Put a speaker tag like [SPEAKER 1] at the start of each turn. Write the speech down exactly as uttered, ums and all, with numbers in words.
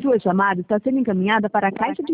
[SPEAKER 1] Sua chamada está sendo encaminhada para a caixa de